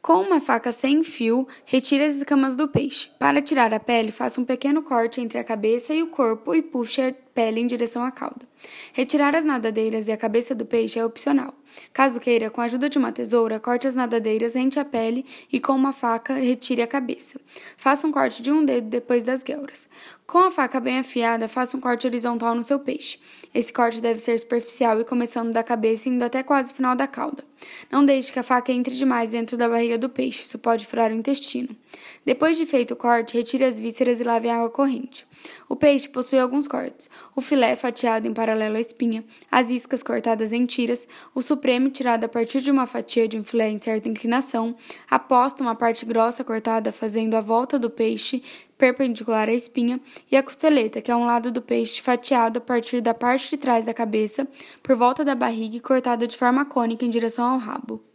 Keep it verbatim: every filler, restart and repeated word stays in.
Com uma faca sem fio, retire as escamas do peixe. Para tirar a pele, faça um pequeno corte entre a cabeça e o corpo e puxe a pele em direção à cauda. Retirar as nadadeiras e a cabeça do peixe é opcional. Caso queira, com a ajuda de uma tesoura, corte as nadadeiras, rente a pele e com uma faca retire a cabeça. Faça um corte de um dedo depois das guelras. Com a faca bem afiada, faça um corte horizontal no seu peixe. Esse corte deve ser superficial e começando da cabeça e indo até quase o final da cauda. Não deixe que a faca entre demais dentro da barriga do peixe, isso pode furar o intestino. Depois de feito o corte, retire as vísceras e lave em água corrente. O peixe possui alguns cortes: o filé fatiado em paralelo à espinha, as iscas cortadas em tiras, o supremo tirado a partir de uma fatia de um filé em certa inclinação, a posta, uma parte grossa cortada fazendo a volta do peixe perpendicular à espinha, e a costeleta, que é um lado do peixe fatiado a partir da parte de trás da cabeça, por volta da barriga e cortado de forma cônica em direção ao rabo.